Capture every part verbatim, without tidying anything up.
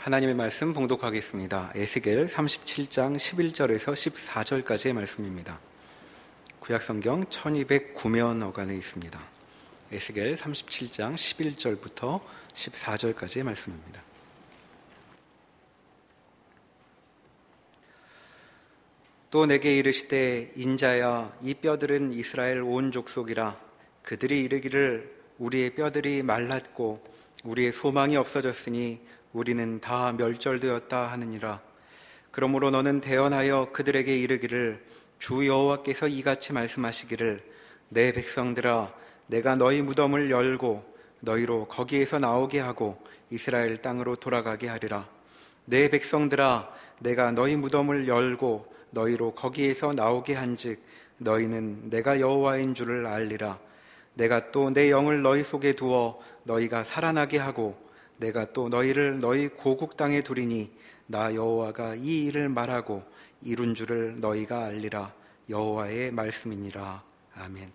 하나님의 말씀 봉독하겠습니다. 에스겔 삼십칠 장 십일 절에서 십사 절까지의 말씀입니다. 구약성경 천이백구 면 어간에 있습니다. 에스겔 삼십칠 장 십일 절부터 십사 절까지의 말씀입니다. 또 내게 이르시되 인자야, 이 뼈들은 이스라엘 온 족속이라. 그들이 이르기를 우리의 뼈들이 말랐고 우리의 소망이 없어졌으니 우리는 다 멸절되었다 하느니라. 그러므로 너는 대언하여 그들에게 이르기를 주 여호와께서 이같이 말씀하시기를 내 백성들아, 내가 너희 무덤을 열고 너희로 거기에서 나오게 하고 이스라엘 땅으로 돌아가게 하리라. 내 백성들아, 내가 너희 무덤을 열고 너희로 거기에서 나오게 한즉 너희는 내가 여호와인 줄을 알리라. 내가 또 내 영을 너희 속에 두어 너희가 살아나게 하고 내가 또 너희를 너희 고국 땅에 두리니 나 여호와가 이 일을 말하고 이룬 줄을 너희가 알리라. 여호와의 말씀이니라. 아멘.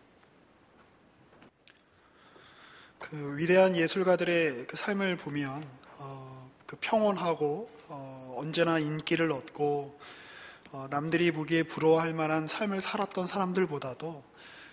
그 위대한 예술가들의 그 삶을 보면 어, 그 평온하고 어, 언제나 인기를 얻고 어, 남들이 보기에 부러워할 만한 삶을 살았던 사람들보다도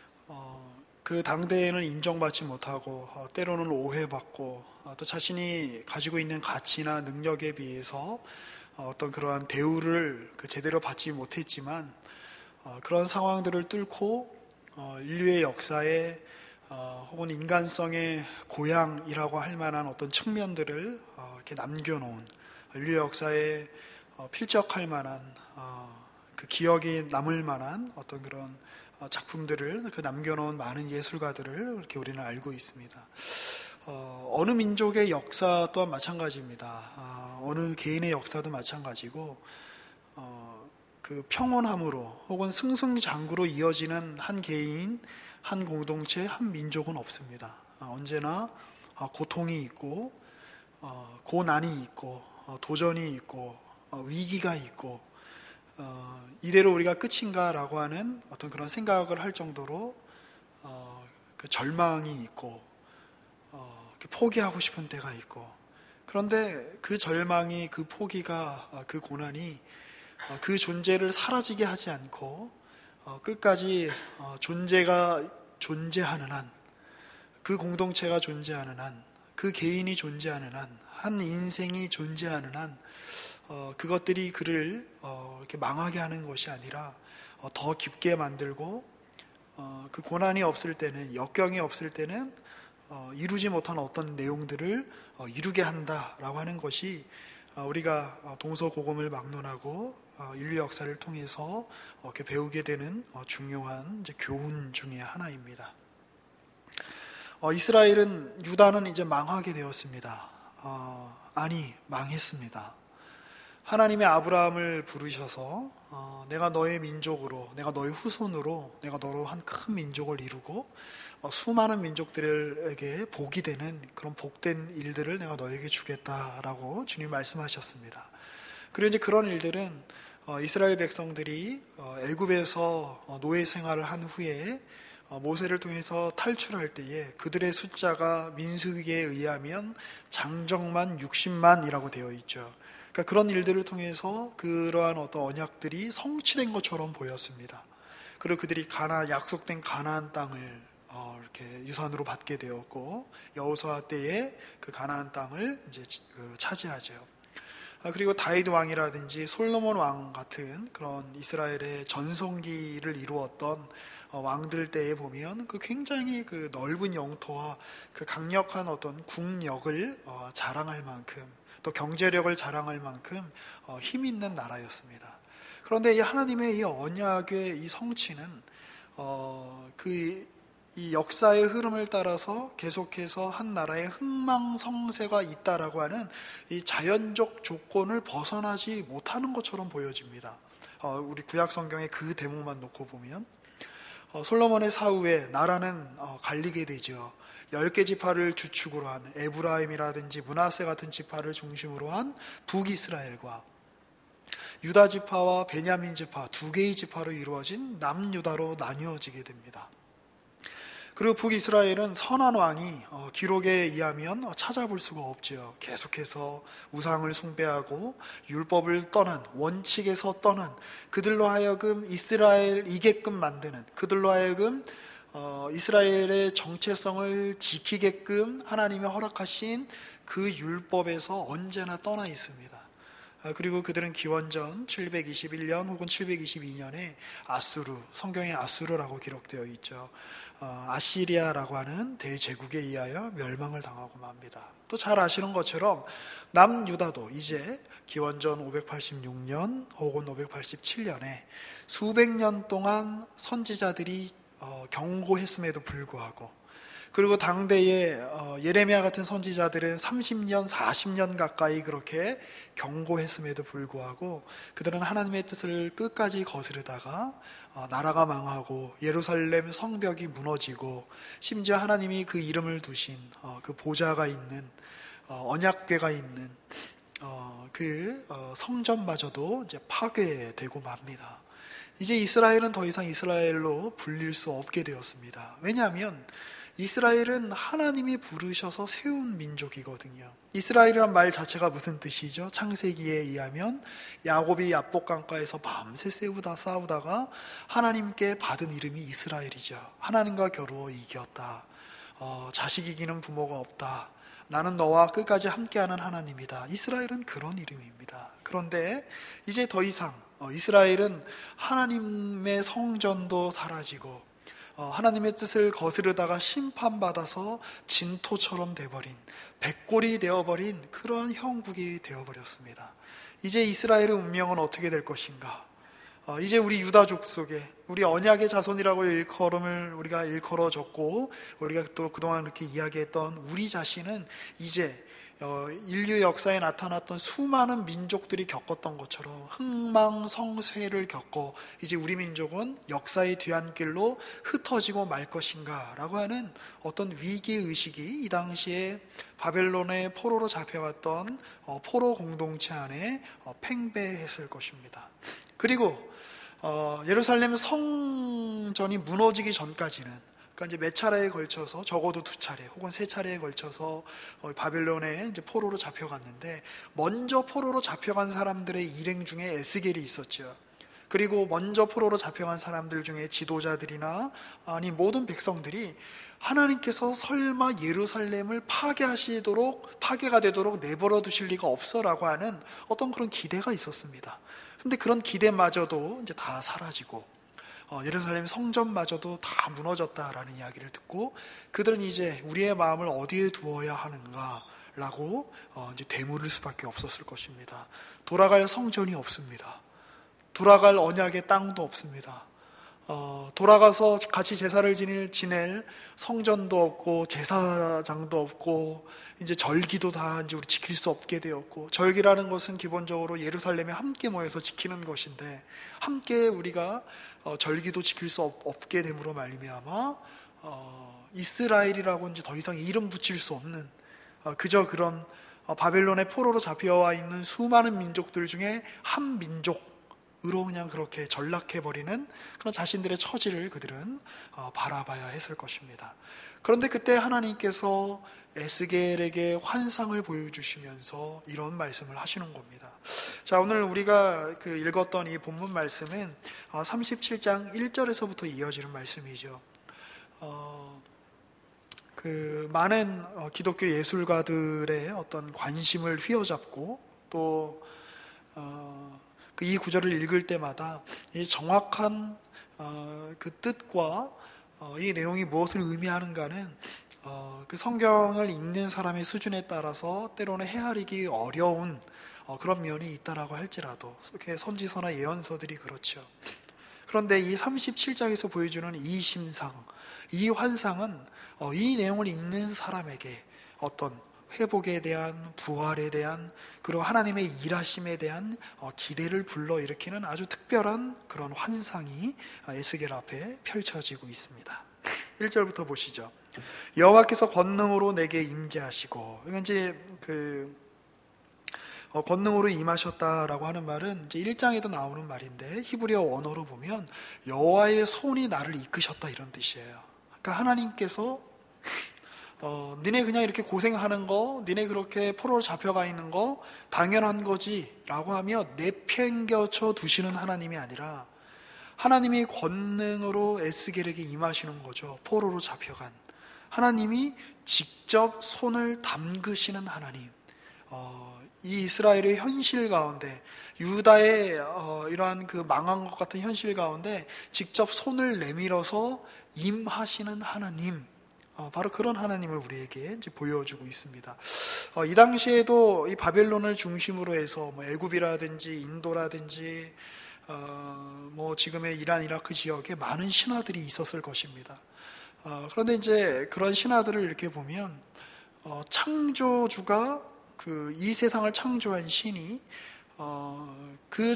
어, 그 당대에는 인정받지 못하고 어, 때로는 오해받고 어, 또 자신이 가지고 있는 가치나 능력에 비해서 어, 어떤 그러한 대우를 그 제대로 받지 못했지만 어, 그런 상황들을 뚫고 어, 인류의 역사에 어, 혹은 인간성의 고향이라고 할 만한 어떤 측면들을 어, 이렇게 남겨놓은 인류 역사에 어, 필적할 만한 어, 그 기억이 남을 만한 어떤 그런 어, 작품들을 그 남겨놓은 많은 예술가들을 이렇게 우리는 알고 있습니다. 어, 어느 민족의 역사 또한 마찬가지입니다. 어, 어느 개인의 역사도 마찬가지고 어, 그 평온함으로 혹은 승승장구로 이어지는 한 개인, 한 공동체, 한 민족은 없습니다. 어, 언제나 어, 고통이 있고 어, 고난이 있고 어, 도전이 있고 어, 위기가 있고 어, 이대로 우리가 끝인가 라고 하는 어떤 그런 생각을 할 정도로 어, 그 절망이 있고 어, 포기하고 싶은 때가 있고, 그런데 그 절망이, 그 포기가, 어, 그 고난이 어, 그 존재를 사라지게 하지 않고 어, 끝까지 어, 존재가 존재하는 한, 그 공동체가 존재하는 한, 그 개인이 존재하는 한, 한 인생이 존재하는 한 어, 그것들이 그를 어, 이렇게 망하게 하는 것이 아니라 어, 더 깊게 만들고 어, 그 고난이 없을 때는, 역경이 없을 때는 어, 이루지 못한 어떤 내용들을 어, 이루게 한다라고 하는 것이 어, 우리가 어, 동서고금을 막론하고 어, 인류 역사를 통해서 어, 이렇게 배우게 되는 어, 중요한 이제 교훈 중에 하나입니다. 어, 이스라엘은, 유다는 이제 망하게 되었습니다. 어, 아니, 망했습니다. 하나님의 아브라함을 부르셔서 어, 내가 너의 민족으로, 내가 너의 후손으로 내가 너로 한 큰 민족을 이루고 어, 수많은 민족들에게 복이 되는 그런 복된 일들을 내가 너에게 주겠다라고 주님 말씀하셨습니다. 그리고 이제 그런 일들은 어, 이스라엘 백성들이 어, 애굽에서 어, 노예 생활을 한 후에 어, 모세를 통해서 탈출할 때에 그들의 숫자가 민수기에 의하면 장정만 육십만이라고 되어 있죠. 그러니까 그런 일들을 통해서 그러한 어떤 언약들이 성취된 것처럼 보였습니다. 그리고 그들이 가나 약속된 가나안 땅을 어, 이렇게 유산으로 받게 되었고, 여호수아 때에 그 가나안 땅을 이제 그 차지하죠. 아, 그리고 다윗 왕이라든지 솔로몬 왕 같은 그런 이스라엘의 전성기를 이루었던 어, 왕들 때에 보면 그 굉장히 그 넓은 영토와 그 강력한 어떤 국력을 어, 자랑할 만큼, 또 경제력을 자랑할 만큼 어, 힘 있는 나라였습니다. 그런데 이 하나님의 이 언약의 이 성취는 어, 그 이 역사의 흐름을 따라서 계속해서 한 나라의 흥망성쇠가 있다라고 하는 이 자연적 조건을 벗어나지 못하는 것처럼 보여집니다. 어, 우리 구약 성경의 그 대목만 놓고 보면 어, 솔로몬의 사후에 나라는 어, 갈리게 되죠. 열 개 지파를 주축으로 한 에브라임이라든지 므낫세 같은 지파를 중심으로 한 북이스라엘과 유다 지파와 베냐민 지파 두 개의 지파로 이루어진 남유다로 나뉘어지게 됩니다. 그리고 북이스라엘은 선한 왕이 어, 기록에 의하면 어, 찾아볼 수가 없죠. 계속해서 우상을 숭배하고 율법을 떠난, 원칙에서 떠난, 그들로 하여금 이스라엘이게끔 만드는, 그들로 하여금 어, 이스라엘의 정체성을 지키게끔 하나님이 허락하신 그 율법에서 언제나 떠나 있습니다. 그리고 그들은 기원전 칠백이십일 년 혹은 칠백이십이 년에 아수르, 성경에 아수르라고 기록되어 있죠. 어, 아시리아라고 하는 대제국에 의하여 멸망을 당하고 맙니다. 또 잘 아시는 것처럼 남유다도 이제 기원전 오백팔십육 년 혹은 오백팔십칠 년에 수백 년 동안 선지자들이 어, 경고했음에도 불구하고, 그리고 당대의 어, 예레미야 같은 선지자들은 삼십 년, 사십 년 가까이 그렇게 경고했음에도 불구하고 그들은 하나님의 뜻을 끝까지 거스르다가 어, 나라가 망하고 예루살렘 성벽이 무너지고 심지어 하나님이 그 이름을 두신 어, 그 보좌가 있는 어, 언약궤가 있는 어, 그 어, 성전마저도 이제 파괴되고 맙니다. 이제 이스라엘은 더 이상 이스라엘로 불릴 수 없게 되었습니다. 왜냐하면 이스라엘은 하나님이 부르셔서 세운 민족이거든요. 이스라엘이란 말 자체가 무슨 뜻이죠? 창세기에 의하면 야곱이 야복강가에서 밤새 싸우다 싸우다가 하나님께 받은 이름이 이스라엘이죠. 하나님과 겨루어 이겼다. 어, 자식 이기는 부모가 없다. 나는 너와 끝까지 함께하는 하나님이다. 이스라엘은 그런 이름입니다. 그런데 이제 더 이상 어, 이스라엘은 하나님의 성전도 사라지고 어, 하나님의 뜻을 거스르다가 심판받아서 진토처럼 돼버린, 백골이 되어버린 그런 형국이 되어버렸습니다. 이제 이스라엘의 운명은 어떻게 될 것인가? 어, 이제 우리 유다족 속에 우리 언약의 자손이라고 일컬음을 우리가 일컬어줬고 우리가 또 그동안 이렇게 이야기했던 우리 자신은 이제 어, 인류 역사에 나타났던 수많은 민족들이 겪었던 것처럼 흥망성쇠를 겪고 이제 우리 민족은 역사의 뒤안길로 흩어지고 말 것인가 라고 하는 어떤 위기의식이 이 당시에 바벨론의 포로로 잡혀갔던 어, 포로 공동체 안에 어, 팽배했을 것입니다. 그리고 어, 예루살렘 성전이 무너지기 전까지는, 그러니까 이제 몇 차례에 걸쳐서 적어도 두 차례 혹은 세 차례에 걸쳐서 바벨론에 이제 포로로 잡혀갔는데, 먼저 포로로 잡혀간 사람들의 일행 중에 에스겔이 있었죠. 그리고 먼저 포로로 잡혀간 사람들 중에 지도자들이나 아니 모든 백성들이 하나님께서 설마 예루살렘을 파괴하시도록 파괴가 되도록 내버려 두실 리가 없어라고 하는 어떤 그런 기대가 있었습니다. 근데 그런 기대마저도 이제 다 사라지고 어, 예루살렘 성전마저도 다 무너졌다라는 이야기를 듣고 그들은 이제 우리의 마음을 어디에 두어야 하는가라고 어, 이제 되물을 수밖에 없었을 것입니다. 돌아갈 성전이 없습니다. 돌아갈 언약의 땅도 없습니다. 어, 돌아가서 같이 제사를 지낼, 지낼 성전도 없고 제사장도 없고 이제 절기도 다 이제 우리 지킬 수 없게 되었고, 절기라는 것은 기본적으로 예루살렘에 함께 모여서 지키는 것인데 함께 우리가 어, 절기도 지킬 수 없, 없게 됨으로 말미암아 어, 이스라엘이라고 이제 더 이상 이름 붙일 수 없는 어, 그저 그런 어, 바벨론의 포로로 잡혀와 있는 수많은 민족들 중에 한 민족 으로 그냥 그렇게 전락해버리는 그런 자신들의 처지를 그들은 바라봐야 했을 것입니다. 그런데 그때 하나님께서 에스겔에게 환상을 보여주시면서 이런 말씀을 하시는 겁니다. 자, 오늘 우리가 그 읽었던 이 본문 말씀은 삼십칠 장 일 절에서부터 이어지는 말씀이죠. 어, 그 많은 기독교 예술가들의 어떤 관심을 휘어잡고 또 어, 그 이 구절을 읽을 때마다 이 정확한 어, 그 뜻과 어, 이 내용이 무엇을 의미하는가는 어, 그 성경을 읽는 사람의 수준에 따라서 때로는 헤아리기 어려운 어, 그런 면이 있다라고 할지라도 선지서나 예언서들이 그렇죠. 그런데 이 삼십칠 장에서 보여주는 이 심상, 이 환상은 어, 이 내용을 읽는 사람에게 어떤 회복에 대한, 부활에 대한, 그리고 하나님의 일하심에 대한 기대를 불러일으키는 아주 특별한 그런 환상이 에스겔 앞에 펼쳐지고 있습니다. 일 절부터 보시죠. 여호와께서 권능으로 내게 임재하시고, 이건 이제 그 어, 권능으로 임하셨다라고 하는 말은 이제 일 장에도 나오는 말인데 히브리어 원어로 보면 여호와의 손이 나를 이끄셨다 이런 뜻이에요. 그러니까 하나님께서 어, 니네 그냥 이렇게 고생하는 거, 니네 그렇게 포로로 잡혀가 있는 거 당연한 거지 라고 하며 내팽겨쳐 두시는 하나님이 아니라 하나님이 권능으로 에스겔에게 임하시는 거죠. 포로로 잡혀간 하나님이 직접 손을 담그시는 하나님. 어, 이 이스라엘의 현실 가운데, 유다의 어, 이러한 그 망한 것 같은 현실 가운데 직접 손을 내밀어서 임하시는 하나님. 어, 바로 그런 하나님을 우리에게 이제 보여주고 있습니다. 어, 이 당시에도 이 바벨론을 중심으로 해서 뭐 애굽이라든지 인도라든지 어, 뭐 지금의 이란, 이라크 지역에 많은 신화들이 있었을 것입니다. 어, 그런데 이제 그런 신화들을 이렇게 보면 어, 창조주가 그 이 세상을 창조한 신이 어, 그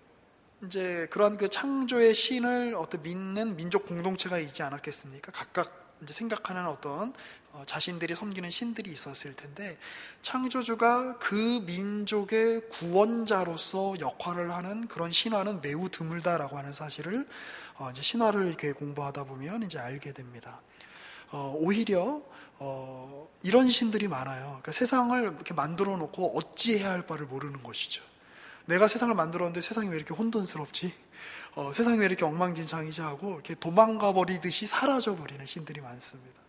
이제 그런 그 창조의 신을 어떤 믿는 민족 공동체가 있지 않았겠습니까? 각각 이제 생각하는 어떤 어, 자신들이 섬기는 신들이 있었을 텐데 창조주가 그 민족의 구원자로서 역할을 하는 그런 신화는 매우 드물다라고 하는 사실을 어, 이제 신화를 이렇게 공부하다 보면 이제 알게 됩니다. 어, 오히려 어, 이런 신들이 많아요. 그러니까 세상을 이렇게 만들어 놓고 어찌해야 할 바를 모르는 것이죠. 내가 세상을 만들었는데 세상이 왜 이렇게 혼돈스럽지? 어, 세상이 왜 이렇게 엉망진창이지 하고 이렇게 도망가 버리듯이 사라져 버리는 신들이 많습니다.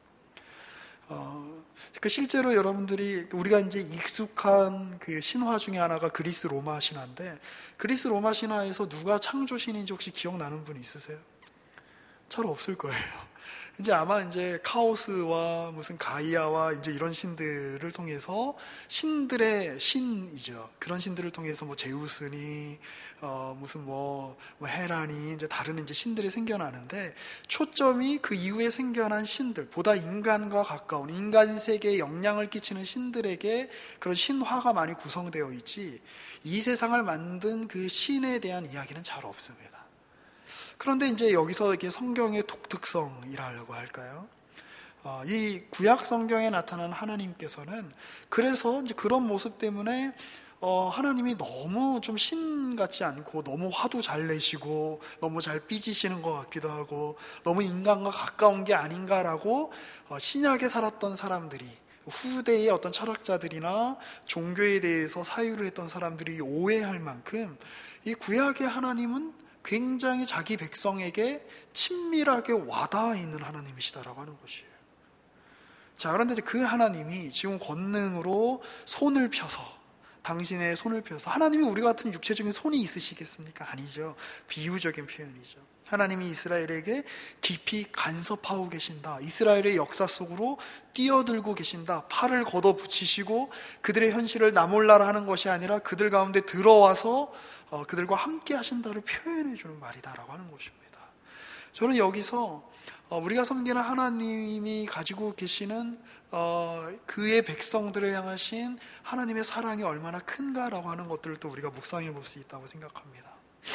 어, 그 실제로 여러분들이 우리가 이제 익숙한 그 신화 중에 하나가 그리스 로마 신화인데 그리스 로마 신화에서 누가 창조신인지 혹시 기억나는 분 있으세요? 잘 없을 거예요. 이제 아마 이제 카오스와 무슨 가이아와 이제 이런 신들을 통해서 신들의 신이죠. 그런 신들을 통해서 뭐 제우스니 어 무슨 뭐, 뭐 헤라니 이제 다른 이제 신들이 생겨나는데 초점이 그 이후에 생겨난 신들 보다 인간과 가까운 인간 세계에 영향을 끼치는 신들에게 그런 신화가 많이 구성되어 있지 이 세상을 만든 그 신에 대한 이야기는 잘 없습니다. 그런데 이제 여기서 이렇게 성경의 독특성이라고 할까요? 어, 이 구약 성경에 나타난 하나님께서는 그래서 이제 그런 모습 때문에 어, 하나님이 너무 좀 신 같지 않고 너무 화도 잘 내시고 너무 잘 삐지시는 것 같기도 하고 너무 인간과 가까운 게 아닌가라고 어, 신약에 살았던 사람들이 후대의 어떤 철학자들이나 종교에 대해서 사유를 했던 사람들이 오해할 만큼 이 구약의 하나님은 굉장히 자기 백성에게 친밀하게 와닿아 있는 하나님이시다라고 하는 것이에요. 자, 그런데 이제 그 하나님이 지금 권능으로 손을 펴서 당신의 손을 펴서 하나님이 우리 같은 육체적인 손이 있으시겠습니까? 아니죠. 비유적인 표현이죠. 하나님이 이스라엘에게 깊이 간섭하고 계신다. 이스라엘의 역사 속으로 뛰어들고 계신다. 팔을 걷어붙이시고 그들의 현실을 나몰라라 하는 것이 아니라 그들 가운데 들어와서 어, 그들과 함께 하신다를 표현해 주는 말이다라고 하는 것입니다. 저는 여기서 어, 우리가 섬기는 하나님이 가지고 계시는 어, 그의 백성들을 향하신 하나님의 사랑이 얼마나 큰가라고 하는 것들을 또 우리가 묵상해 볼 수 있다고 생각합니다.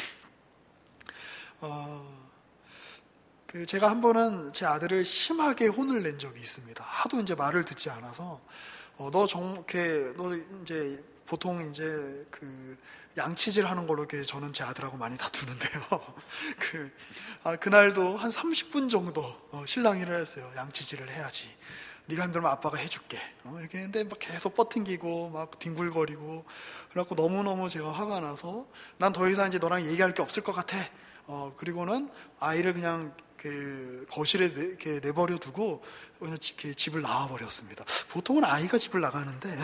어, 그 제가 한 번은 제 아들을 심하게 혼을 낸 적이 있습니다. 하도 이제 말을 듣지 않아서 어, 너 정렇게 너 이제 보통 이제 그 양치질 하는 걸로 이렇게 저는 제 아들하고 많이 다투는데요. 그, 아, 그날도 한 삼십 분 정도 어, 실랑이를 했어요. 양치질을 해야지. 네가 힘들면 아빠가 해줄게. 어, 이렇게 했는데 막 계속 뻗팅기고 막 뒹굴거리고 그래갖고 너무너무 제가 화가 나서 난 더 이상 이제 너랑 얘기할 게 없을 것 같아. 어, 그리고는 아이를 그냥 그 거실에 내, 이렇게 내버려 두고 그냥 지, 집을 나와버렸습니다. 보통은 아이가 집을 나가는데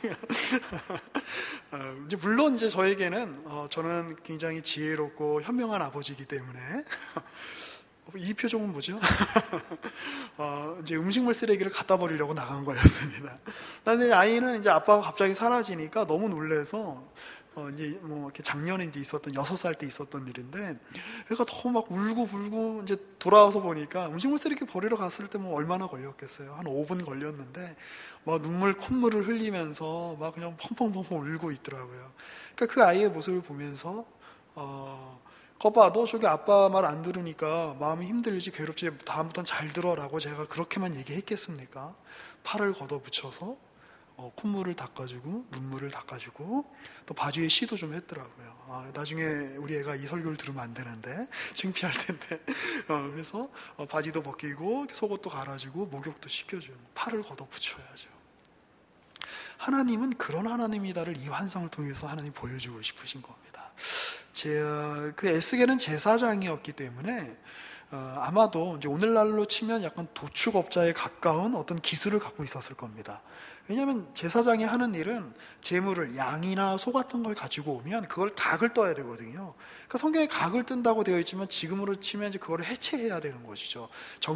어, 이제 물론 이제 저에게는 어, 저는 굉장히 지혜롭고 현명한 아버지이기 때문에 이 표정은 뭐죠? 어, 이제 음식물 쓰레기를 갖다 버리려고 나간 거였습니다. 근데 아이는 이제 아빠가 갑자기 사라지니까 너무 놀래서 어, 이제 뭐 이렇게 작년에 이제 있었던 여섯 살 때 있었던 일인데, 애가 너무 막 울고 불고 이제 돌아와서 보니까 음식물 쓰레기 버리러 갔을 때 뭐 얼마나 걸렸겠어요? 한 오 분 걸렸는데 막 눈물 콧물을 흘리면서 막 그냥 펑펑펑펑 울고 있더라고요. 그러니까 그 아이의 모습을 보면서 어, 거봐, 너 저기 아빠 말 안 들으니까 마음이 힘들지 괴롭지 다음부터는 잘 들어라고 제가 그렇게만 얘기했겠습니까? 팔을 걷어붙여서 어, 콧물을 닦아주고 눈물을 닦아주고 또 바지에 시도 좀 했더라고요. 아, 나중에 우리 애가 이 설교를 들으면 안 되는데 창피할 텐데 어, 그래서 어, 바지도 벗기고 속옷도 갈아주고 목욕도 시켜주고 팔을 걷어붙여야죠. 하나님은 그런 하나님이다를 이 환상을 통해서 하나님 보여주고 싶으신 겁니다. 제, 그 에스겔은 제사장이었기 때문에 어, 아마도 이제 오늘날로 치면 약간 도축업자에 가까운 어떤 기술을 갖고 있었을 겁니다. 왜냐하면 제사장이 하는 일은 제물을 양이나 소 같은 걸 가지고 오면 그걸 각을 떠야 되거든요. 그러니까 성경에 각을 뜬다고 되어 있지만 지금으로 치면 이제 그걸 해체해야 되는 것이죠.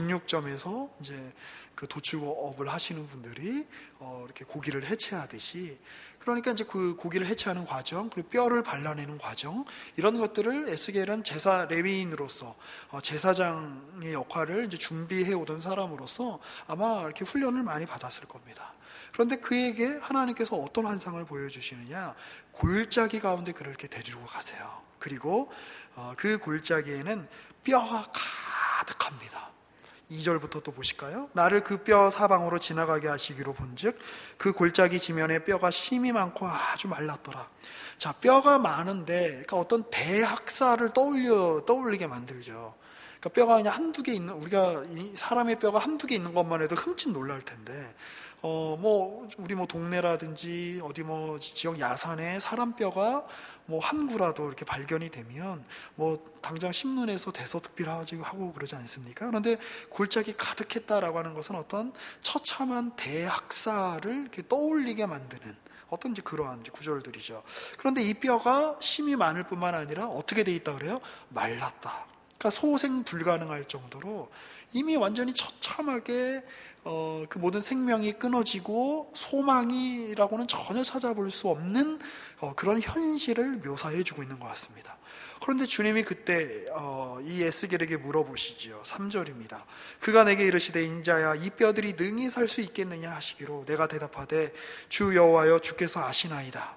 정육점에서 이제 그 도축업을 하시는 분들이 어 이렇게 고기를 해체하듯이, 그러니까 이제 그 고기를 해체하는 과정, 그리고 뼈를 발라내는 과정, 이런 것들을 에스겔은 제사 레위인으로서 어 제사장의 역할을 이제 준비해 오던 사람으로서 아마 이렇게 훈련을 많이 받았을 겁니다. 그런데 그에게 하나님께서 어떤 환상을 보여주시느냐, 골짜기 가운데 그를 이렇게 데리고 가세요. 그리고 그 골짜기에는 뼈가 가득합니다. 이 절부터 또 보실까요? 나를 그 뼈 사방으로 지나가게 하시기로 본즉 그 골짜기 지면에 뼈가 심이 많고 아주 말랐더라. 자, 뼈가 많은데 그러니까 어떤 대학살을 떠올려 떠올리게 만들죠. 그러니까 뼈가 그냥 한두 개 있는, 우리가 이 사람의 뼈가 한두 개 있는 것만 해도 흠칫 놀랄 텐데, 어, 뭐, 우리 뭐 동네라든지 어디 뭐 지역 야산에 사람 뼈가 뭐 한 구라도 이렇게 발견이 되면 뭐 당장 신문에서 대서특필하고 그러지 않습니까? 그런데 골짜기 가득했다라고 하는 것은 어떤 처참한 대학살을 이렇게 떠올리게 만드는 어떤 이제 그러한 이제 구절들이죠. 그런데 이 뼈가 심이 많을 뿐만 아니라 어떻게 돼 있다 그래요? 말랐다. 그러니까 소생 불가능할 정도로 이미 완전히 처참하게 어, 그 모든 생명이 끊어지고 소망이라고는 전혀 찾아볼 수 없는 어, 그런 현실을 묘사해주고 있는 것 같습니다. 그런데 주님이 그때 어, 이 에스겔에게 물어보시지요. 삼 절입니다. 그가 내게 이르시되 인자야 이 뼈들이 능히 살 수 있겠느냐 하시기로 내가 대답하되 주 여호와여 주께서 아시나이다.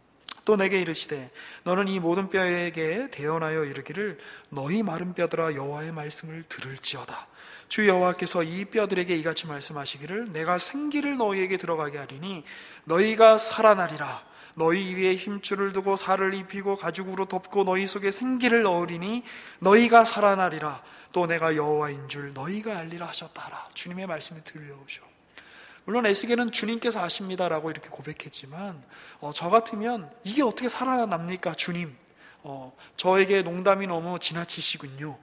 또 내게 이르시되 너는 이 모든 뼈에게 대언하여 이르기를 너희 마른 뼈들아 여호와의 말씀을 들을지어다. 주 여호와께서 이 뼈들에게 이같이 말씀하시기를 내가 생기를 너희에게 들어가게 하리니 너희가 살아나리라. 너희 위에 힘줄을 두고 살을 입히고 가죽으로 덮고 너희 속에 생기를 넣으리니 너희가 살아나리라. 또 내가 여호와인 줄 너희가 알리라 하셨다라. 주님의 말씀이 들려오죠. 물론 에스겔은 주님께서 아십니다라고 이렇게 고백했지만 어, 저 같으면 이게 어떻게 살아납니까 주님, 어, 저에게 농담이 너무 지나치시군요,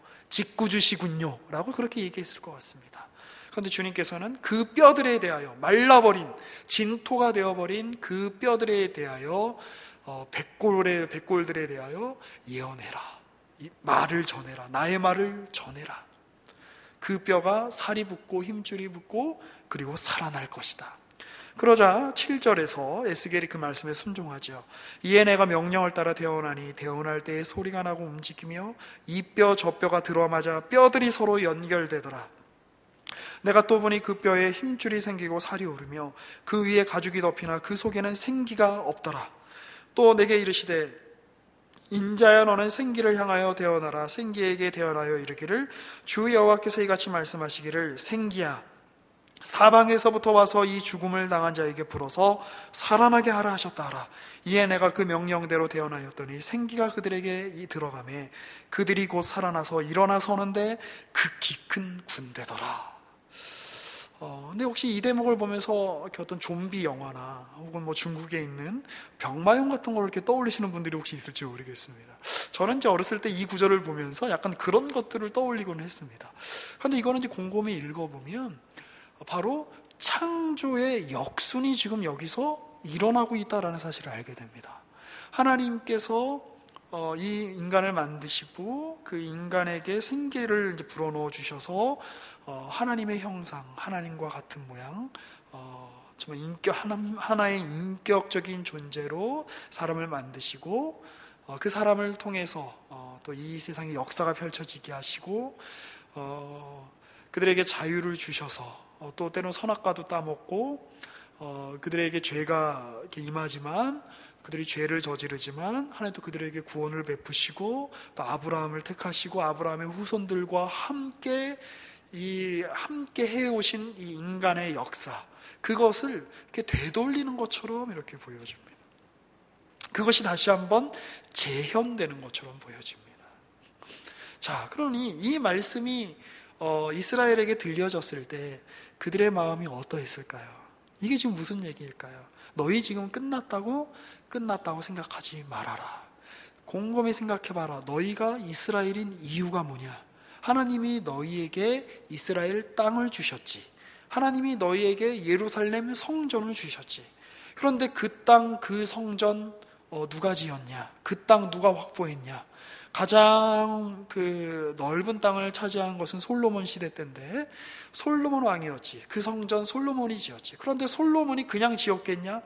짓궂으시군요 라고 그렇게 얘기했을 것 같습니다. 그런데 주님께서는 그 뼈들에 대하여, 말라버린 진토가 되어버린 그 뼈들에 대하여 어, 백골의, 백골들에 대하여 예언해라, 이 말을 전해라, 나의 말을 전해라. 그 뼈가 살이 붙고 힘줄이 붙고 그리고 살아날 것이다. 그러자 칠 절에서 에스겔이 그 말씀에 순종하죠. 이에 내가 명령을 따라 대언하니 대언할 때에 소리가 나고 움직이며 이 뼈 저 뼈가 들어맞아 뼈들이 서로 연결되더라. 내가 또 보니 그 뼈에 힘줄이 생기고 살이 오르며 그 위에 가죽이 덮이나 그 속에는 생기가 없더라. 또 내게 이르시되 인자야 너는 생기를 향하여 대언하라. 생기에게 대언하여 이르기를 주 여호와께서 이같이 말씀하시기를 생기야 사방에서부터 와서 이 죽음을 당한 자에게 불어서 살아나게 하라 하셨다 하라. 이에 내가 그 명령대로 대언하였더니 생기가 그들에게 이 들어가매 그들이 곧 살아나서 일어나 서는데 극히 큰 군대더라. 어, 근데 혹시 이 대목을 보면서 이렇게 어떤 좀비 영화나 혹은 뭐 중국에 있는 병마용 같은 걸 이렇게 떠올리시는 분들이 혹시 있을지 모르겠습니다. 저는 이제 어렸을 때 이 구절을 보면서 약간 그런 것들을 떠올리곤 했습니다. 그런데 이거는 이제 곰곰이 읽어보면 바로 창조의 역순이 지금 여기서 일어나고 있다라는 사실을 알게 됩니다. 하나님께서 어, 이 인간을 만드시고 그 인간에게 생기를 이제 불어넣어 주셔서 어, 하나님의 형상, 하나님과 같은 모양, 어, 정말 인격 하나, 하나의 인격적인 존재로 사람을 만드시고 어, 그 사람을 통해서 어, 또 이 세상의 역사가 펼쳐지게 하시고 어, 그들에게 자유를 주셔서 어, 또 때로는 선악과도 따먹고 어, 그들에게 죄가 이렇게 임하지만 그들이 죄를 저지르지만 하나님도 그들에게 구원을 베푸시고 또 아브라함을 택하시고 아브라함의 후손들과 함께 이 함께 해오신 이 인간의 역사, 그것을 이렇게 되돌리는 것처럼 이렇게 보여집니다. 그것이 다시 한번 재현되는 것처럼 보여집니다. 자, 그러니 이 말씀이 어, 이스라엘에게 들려졌을 때 그들의 마음이 어떠했을까요? 이게 지금 무슨 얘기일까요? 너희 지금 끝났다고? 끝났다고 생각하지 말아라. 곰곰이 생각해봐라. 너희가 이스라엘인 이유가 뭐냐? 하나님이 너희에게 이스라엘 땅을 주셨지. 하나님이 너희에게 예루살렘 성전을 주셨지. 그런데 그 땅, 그 성전 어, 누가 지었냐? 그 땅 누가 확보했냐? 가장 그 넓은 땅을 차지한 것은 솔로몬 시대 때인데 솔로몬 왕이었지. 그 성전 솔로몬이 지었지. 그런데 솔로몬이 그냥 지었겠냐?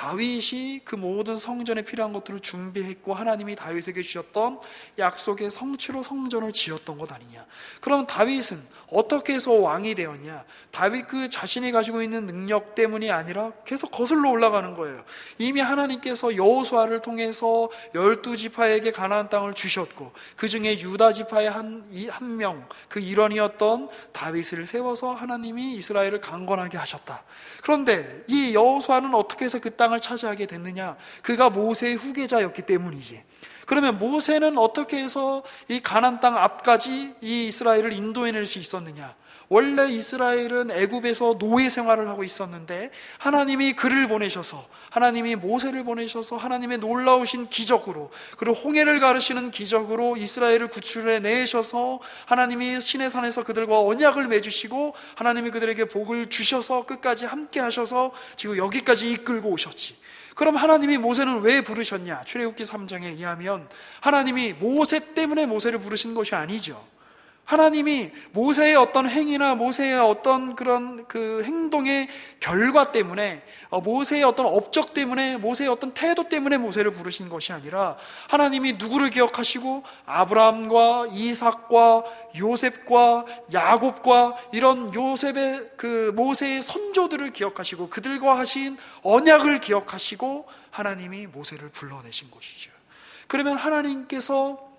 다윗이 그 모든 성전에 필요한 것들을 준비했고 하나님이 다윗에게 주셨던 약속의 성취로 성전을 지었던 것 아니냐? 그럼 다윗은 어떻게 해서 왕이 되었냐? 다윗 그 자신이 가지고 있는 능력 때문이 아니라 계속 거슬러 올라가는 거예요. 이미 하나님께서 여호수아를 통해서 열두 지파에게 가나안 땅을 주셨고 그 중에 유다 지파의 한, 한 명, 그 일원이었던 다윗을 세워서 하나님이 이스라엘을 강건하게 하셨다. 그런데 이 여호수아는 어떻게 해서 그 땅을 차지하게 됐느냐? 그가 모세의 후계자였기 때문이지. 그러면 모세는 어떻게 해서 이 가나안 땅 앞까지 이 이스라엘을 인도해낼 수 있었느냐? 원래 이스라엘은 애굽에서 노예 생활을 하고 있었는데 하나님이 그를 보내셔서 하나님이 모세를 보내셔서 하나님의 놀라우신 기적으로 그리고 홍해를 가르시는 기적으로 이스라엘을 구출해 내셔서 하나님이 시내산에서 그들과 언약을 맺으시고 하나님이 그들에게 복을 주셔서 끝까지 함께 하셔서 지금 여기까지 이끌고 오셨지. 그럼 하나님이 모세는 왜 부르셨냐? 출애굽기 삼 장에 의하면 하나님이 모세 때문에 모세를 부르신 것이 아니죠. 하나님이 모세의 어떤 행위나 모세의 어떤 그런 그 행동의 결과 때문에 모세의 어떤 업적 때문에 모세의 어떤 태도 때문에 모세를 부르신 것이 아니라 하나님이 누구를 기억하시고 아브라함과 이삭과 요셉과 야곱과 이런 요셉의 그 모세의 선조들을 기억하시고 그들과 하신 언약을 기억하시고 하나님이 모세를 불러내신 것이죠. 그러면 하나님께서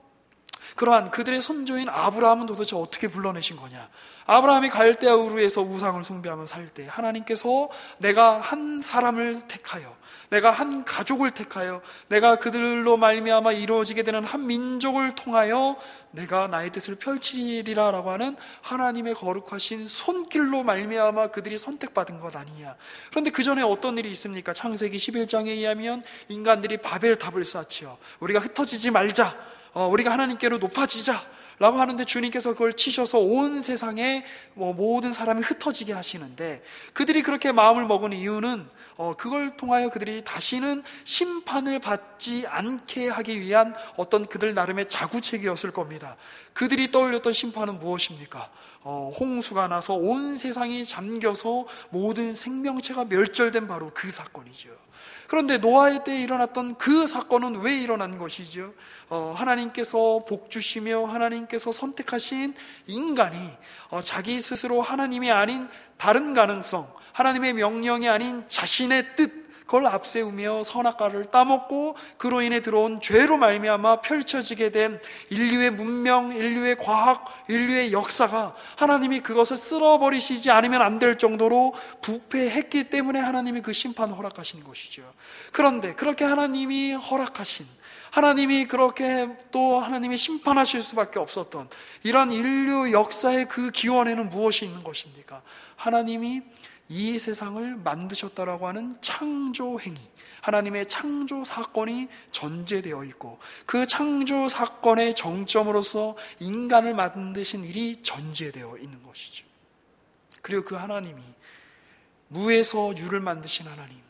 그러한 그들의 선조인 아브라함은 도대체 어떻게 불러내신 거냐? 아브라함이 갈대아 우르에서 우상을 숭배하며 살 때 하나님께서 내가 한 사람을 택하여 내가 한 가족을 택하여 내가 그들로 말미암아 이루어지게 되는 한 민족을 통하여 내가 나의 뜻을 펼치리라 라고 하는 하나님의 거룩하신 손길로 말미암아 그들이 선택받은 것 아니냐. 그런데 그 전에 어떤 일이 있습니까? 창세기 십일 장에 의하면 인간들이 바벨탑을 쌓지요. 우리가 흩어지지 말자, 어, 우리가 하나님께로 높아지자 라고 하는데 주님께서 그걸 치셔서 온 세상에 뭐 모든 사람이 흩어지게 하시는데 그들이 그렇게 마음을 먹은 이유는 어, 그걸 통하여 그들이 다시는 심판을 받지 않게 하기 위한 어떤 그들 나름의 자구책이었을 겁니다. 그들이 떠올렸던 심판은 무엇입니까? 어, 홍수가 나서 온 세상이 잠겨서 모든 생명체가 멸절된 바로 그 사건이죠. 그런데 노아의 때에 일어났던 그 사건은 왜 일어난 것이죠? 어, 하나님께서 복 주시며 하나님께서 선택하신 인간이 어, 자기 스스로 하나님이 아닌 다른 가능성, 하나님의 명령이 아닌 자신의 뜻, 그걸 앞세우며 선악과를 따먹고 그로 인해 들어온 죄로 말미암아 펼쳐지게 된 인류의 문명, 인류의 과학, 인류의 역사가 하나님이 그것을 쓸어버리시지 않으면 안 될 정도로 부패했기 때문에 하나님이 그 심판을 허락하신 것이죠. 그런데 그렇게 하나님이 허락하신, 하나님이 그렇게 또 하나님이 심판하실 수밖에 없었던 이런 인류 역사의 그 기원에는 무엇이 있는 것입니까? 하나님이 이 세상을 만드셨다라고 하는 창조 행위, 하나님의 창조 사건이 전제되어 있고 그 창조 사건의 정점으로서 인간을 만드신 일이 전제되어 있는 것이죠. 그리고 그 하나님이 무에서 유를 만드신 하나님,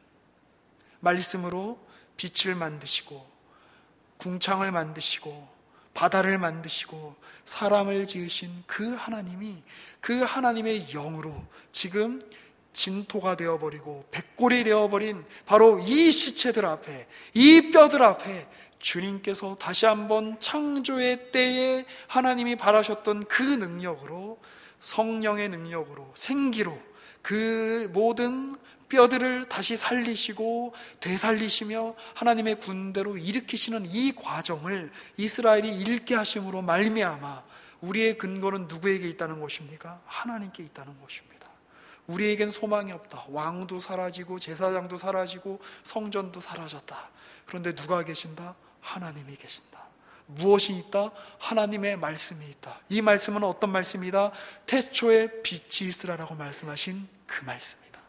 말씀으로 빛을 만드시고 궁창을 만드시고 바다를 만드시고 사람을 지으신 그 하나님이 그 하나님의 영으로 지금 진토가 되어버리고 백골이 되어버린 바로 이 시체들 앞에, 이 뼈들 앞에 주님께서 다시 한번 창조의 때에 하나님이 바라셨던 그 능력으로, 성령의 능력으로, 생기로 그 모든 뼈들을 다시 살리시고 되살리시며 하나님의 군대로 일으키시는 이 과정을 이스라엘이 읽게 하심으로 말미암아 우리의 근거는 누구에게 있다는 것입니까? 하나님께 있다는 것입니다. 우리에겐 소망이 없다. 왕도 사라지고 제사장도 사라지고 성전도 사라졌다. 그런데 누가 계신다? 하나님이 계신다. 무엇이 있다? 하나님의 말씀이 있다. 이 말씀은 어떤 말씀이다? 태초에 빛이 있으라라고 말씀하신 그 말씀이다.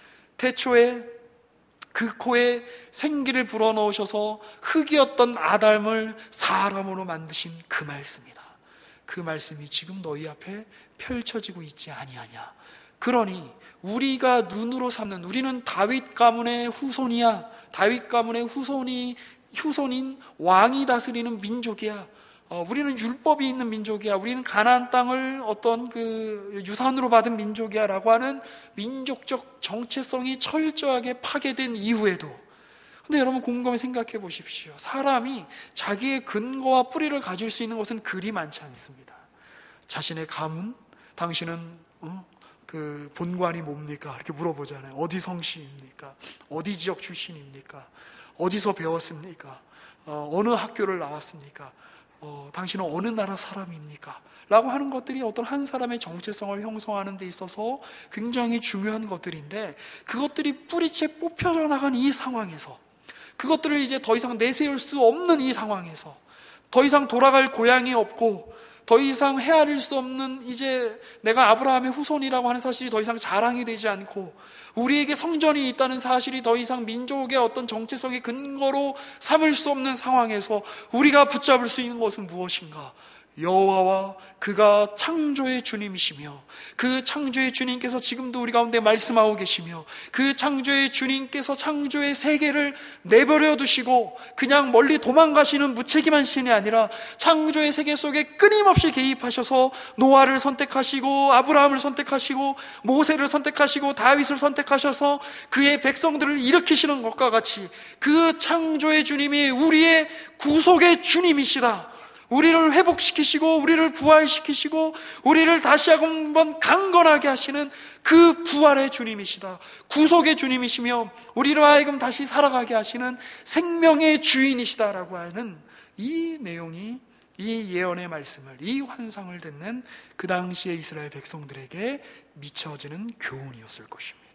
태초에 그 코에 생기를 불어넣으셔서 흙이었던 아담을 사람으로 만드신 그 말씀이다. 그 말씀이 지금 너희 앞에 펼쳐지고 있지 아니하냐. 그러니 우리가 눈으로 삼는, 우리는 다윗 가문의 후손이야. 다윗 가문의 후손이 후손인 왕이 다스리는 민족이야. 어, 우리는 율법이 있는 민족이야. 우리는 가나안 땅을 어떤 그 유산으로 받은 민족이야 라고 하는 민족적 정체성이 철저하게 파괴된 이후에도, 근데 여러분 곰곰이 생각해 보십시오. 사람이 자기의 근거와 뿌리를 가질 수 있는 것은 그리 많지 않습니다. 자신의 가문, 당신은 어? 그 본관이 뭡니까? 이렇게 물어보잖아요. 어디 성씨입니까? 어디 지역 출신입니까? 어디서 배웠습니까? 어, 어느 학교를 나왔습니까? 어, 당신은 어느 나라 사람입니까? 라고 하는 것들이 어떤 한 사람의 정체성을 형성하는 데 있어서 굉장히 중요한 것들인데, 그것들이 뿌리채 뽑혀져 나간 이 상황에서, 그것들을 이제 더 이상 내세울 수 없는 이 상황에서, 더 이상 돌아갈 고향이 없고 더 이상 헤아릴 수 없는, 이제 내가 아브라함의 후손이라고 하는 사실이 더 이상 자랑이 되지 않고, 우리에게 성전이 있다는 사실이 더 이상 민족의 어떤 정체성의 근거로 삼을 수 없는 상황에서 우리가 붙잡을 수 있는 것은 무엇인가? 여호와와 그가 창조의 주님이시며, 그 창조의 주님께서 지금도 우리 가운데 말씀하고 계시며, 그 창조의 주님께서 창조의 세계를 내버려 두시고 그냥 멀리 도망가시는 무책임한 신이 아니라 창조의 세계 속에 끊임없이 개입하셔서 노아를 선택하시고 아브라함을 선택하시고 모세를 선택하시고 다윗을 선택하셔서 그의 백성들을 일으키시는 것과 같이, 그 창조의 주님이 우리의 구속의 주님이시라. 우리를 회복시키시고 우리를 부활시키시고 우리를 다시 한번 강건하게 하시는 그 부활의 주님이시다. 구속의 주님이시며 우리로 하여금 다시 살아가게 하시는 생명의 주인이시다라고 하는 이 내용이, 이 예언의 말씀을, 이 환상을 듣는 그 당시의 이스라엘 백성들에게 미쳐지는 교훈이었을 것입니다.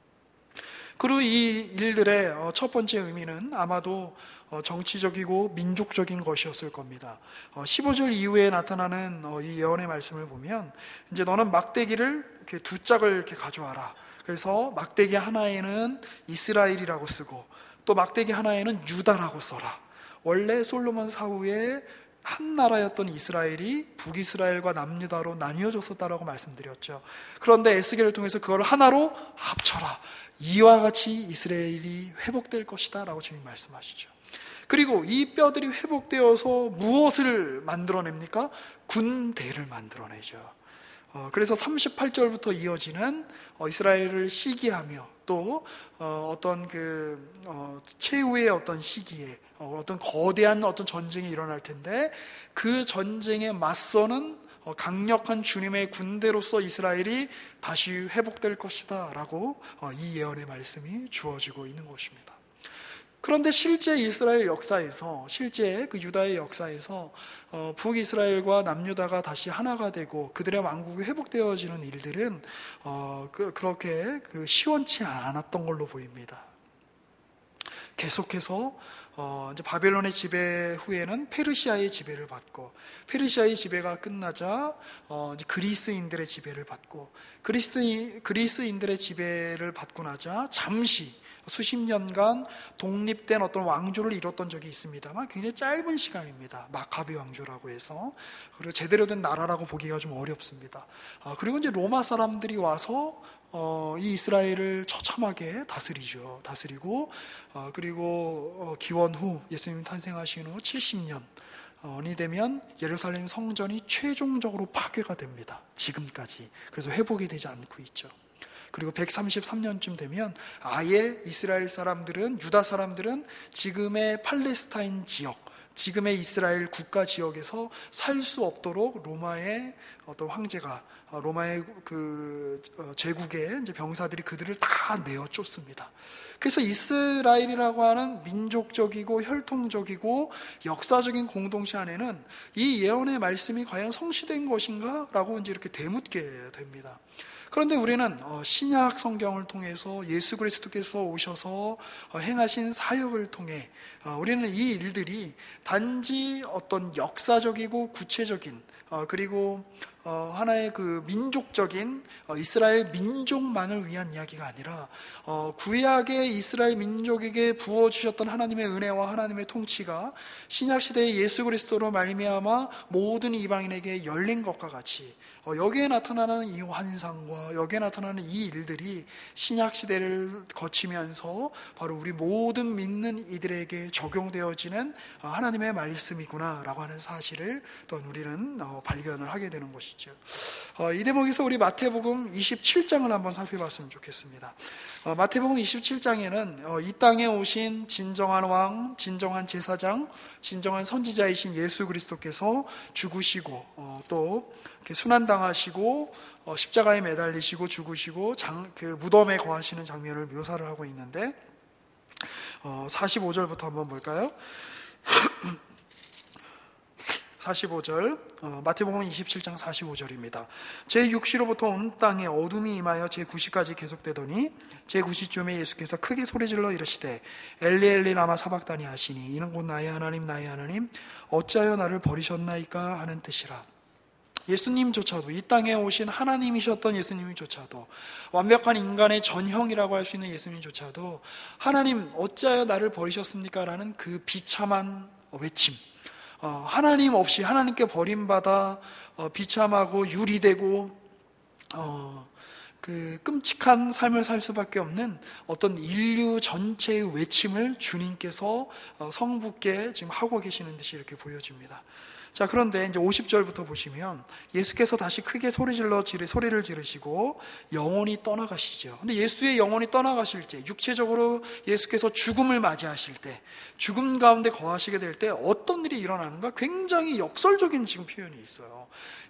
그리고 이 일들의 첫 번째 의미는 아마도 정치적이고 민족적인 것이었을 겁니다. 십오 절 이후에 나타나는 이 예언의 말씀을 보면, 이제 너는 막대기를 이렇게 두 짝을 이렇게 가져와라. 그래서 막대기 하나에는 이스라엘이라고 쓰고 또 막대기 하나에는 유다라고 써라. 원래 솔로몬 사후에 한 나라였던 이스라엘이 북이스라엘과 남유다로 나뉘어졌었다라고 말씀드렸죠. 그런데 에스겔을 통해서 그걸 하나로 합쳐라. 이와 같이 이스라엘이 회복될 것이다 라고 주님 말씀하시죠. 그리고 이 뼈들이 회복되어서 무엇을 만들어냅니까? 군대를 만들어내죠. 어, 그래서 삼십팔 절부터 이어지는 어, 이스라엘을 시기하며 또 어, 어떤 그 어, 최후의 어떤 시기에 어, 어떤 거대한 어떤 전쟁이 일어날 텐데, 그 전쟁에 맞서는 어, 강력한 주님의 군대로서 이스라엘이 다시 회복될 것이다 라고 어, 이 예언의 말씀이 주어지고 있는 것입니다. 그런데 실제 이스라엘 역사에서, 실제 그 유다의 역사에서 어, 북이스라엘과 남유다가 다시 하나가 되고 그들의 왕국이 회복되어지는 일들은 어, 그, 그렇게 그 시원치 않았던 걸로 보입니다. 계속해서 어, 이제 바벨론의 지배 후에는 페르시아의 지배를 받고, 페르시아의 지배가 끝나자 어, 이제 그리스인들의 지배를 받고, 그리스 그리스인들의 지배를 받고 나자 잠시 수십 년간 독립된 어떤 왕조를 이뤘던 적이 있습니다만 굉장히 짧은 시간입니다. 마카비 왕조라고 해서. 그리고 제대로 된 나라라고 보기가 좀 어렵습니다. 아, 그리고 이제 로마 사람들이 와서 어, 이 이스라엘을 처참하게 다스리죠. 다스리고 어, 그리고 어, 기원 후, 예수님 탄생하신 후 칠십 년이 되면 예루살렘 성전이 최종적으로 파괴가 됩니다. 지금까지. 그래서 회복이 되지 않고 있죠. 그리고 백삼십삼 년쯤 되면 아예 이스라엘 사람들은, 유다 사람들은 지금의 팔레스타인 지역, 지금의 이스라엘 국가 지역에서 살 수 없도록 로마의 어떤 황제가, 로마의 그 제국의 이제 병사들이 그들을 다 내어 쫓습니다. 그래서 이스라엘이라고 하는 민족적이고 혈통적이고 역사적인 공동체 안에는 이 예언의 말씀이 과연 성취된 것인가? 라고 이제 이렇게 되묻게 됩니다. 그런데 우리는 신약 성경을 통해서 예수 그리스도께서 오셔서 행하신 사역을 통해 우리는 이 일들이 단지 어떤 역사적이고 구체적인 그리고 하나의 그 민족적인 이스라엘 민족만을 위한 이야기가 아니라 구약의 이스라엘 민족에게 부어주셨던 하나님의 은혜와 하나님의 통치가 신약시대의 예수 그리스도로 말미암아 모든 이방인에게 열린 것과 같이 여기에 나타나는 이 환상과 여기에 나타나는 이 일들이 신약시대를 거치면서 바로 우리 모든 믿는 이들에게 적용되어지는 하나님의 말씀이구나 라고 하는 사실을 또 우리는 발견을 하게 되는 것이죠. 이 대목에서 우리 마태복음 이십칠 장을 한번 살펴봤으면 좋겠습니다. 마태복음 이십칠 장에는 이 땅에 오신 진정한 왕, 진정한 제사장, 진정한 선지자이신 예수 그리스도께서 죽으시고 또 순환당하시고 십자가에 매달리시고 죽으시고 장, 그 무덤에 거하시는 장면을 묘사를 하고 있는데 사십오 절부터 한번 볼까요? 사십오 절 마태복음 이십칠 장 사십오 절입니다. 제육 시로부터 온 땅에 어둠이 임하여 제구 시까지 계속되더니 제구 시쯤에 예수께서 크게 소리질러 이르시되 엘리 엘리 라마 사박다니 하시니 이는 곧 나의 하나님 나의 하나님 어찌하여 나를 버리셨나이까 하는 뜻이라. 예수님조차도 이 땅에 오신 하나님이셨던 예수님조차도 완벽한 인간의 전형이라고 할 수 있는 예수님조차도 하나님 어찌하여 나를 버리셨습니까? 라는 그 비참한 외침, 어, 하나님 없이 하나님께 버림받아 어, 비참하고 유리되고 어, 그 끔찍한 삶을 살 수밖에 없는 어떤 인류 전체의 외침을 주님께서 어, 성부께 지금 하고 계시는 듯이 이렇게 보여집니다. 자, 그런데 이제 오십 절부터 보시면 예수께서 다시 크게 소리 질러 지르, 소리를 지르시고 영혼이 떠나가시죠. 근데 예수의 영혼이 떠나가실 때, 육체적으로 예수께서 죽음을 맞이하실 때, 죽음 가운데 거하시게 될 때 어떤 일이 일어나는가? 굉장히 역설적인 지금 표현이 있어요.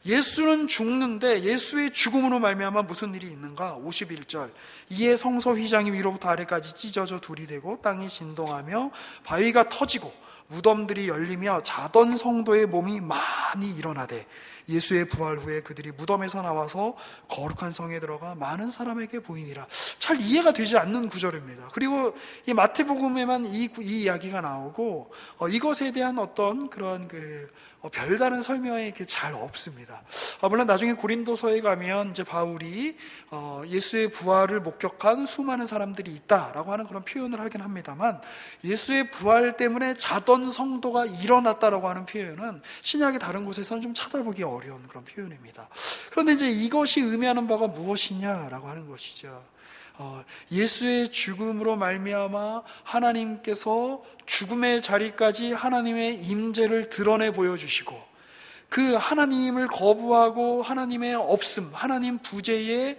예수는 죽는데 예수의 죽음으로 말미암아 무슨 일이 있는가? 오십일 절. 이에 성서 휘장이 위로부터 아래까지 찢어져 둘이 되고 땅이 진동하며 바위가 터지고 무덤들이 열리며 자던 성도의 몸이 많이 일어나되 예수의 부활 후에 그들이 무덤에서 나와서 거룩한 성에 들어가 많은 사람에게 보이니라. 잘 이해가 되지 않는 구절입니다. 그리고 이 마태복음에만 이, 이 이야기가 나오고 어, 이것에 대한 어떤 그런 그 어, 별다른 설명이 이렇게 잘 없습니다. 어, 물론 나중에 고린도서에 가면 이제 바울이 어, 예수의 부활을 목격한 수많은 사람들이 있다라고 하는 그런 표현을 하긴 합니다만 예수의 부활 때문에 자던 성도가 일어났다라고 하는 표현은 신약의 다른 곳에서는 좀 찾아보기 어려운 그런 표현입니다. 그런데 이제 이것이 의미하는 바가 무엇이냐라고 하는 것이죠. 어, 예수의 죽음으로 말미암아 하나님께서 죽음의 자리까지 하나님의 임재를 드러내 보여주시고 그 하나님을 거부하고 하나님의 없음, 하나님 부재의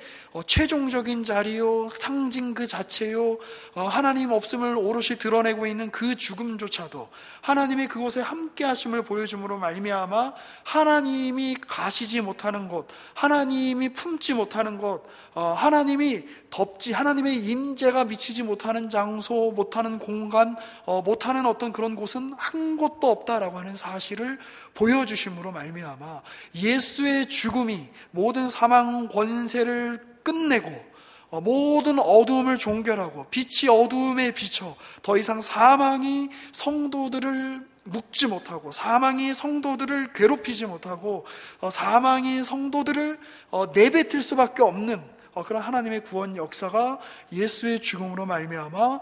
최종적인 자리요, 상징 그 자체요, 하나님 없음을 오롯이 드러내고 있는 그 죽음조차도 하나님이 그곳에 함께 하심을 보여줌으로 말미암아 하나님이 가시지 못하는 곳, 하나님이 품지 못하는 곳, 하나님이 덮지, 하나님의 임재가 미치지 못하는 장소, 못하는 공간, 못하는 어떤 그런 곳은 한 곳도 없다라고 하는 사실을 보여주심으로 말미암아 예수의 죽음이 모든 사망 권세를 끝내고 모든 어두움을 종결하고 빛이 어두움에 비쳐 더 이상 사망이 성도들을 묶지 못하고 사망이 성도들을 괴롭히지 못하고 사망이 성도들을 내뱉을 수밖에 없는 그런 하나님의 구원 역사가 예수의 죽음으로 말미암아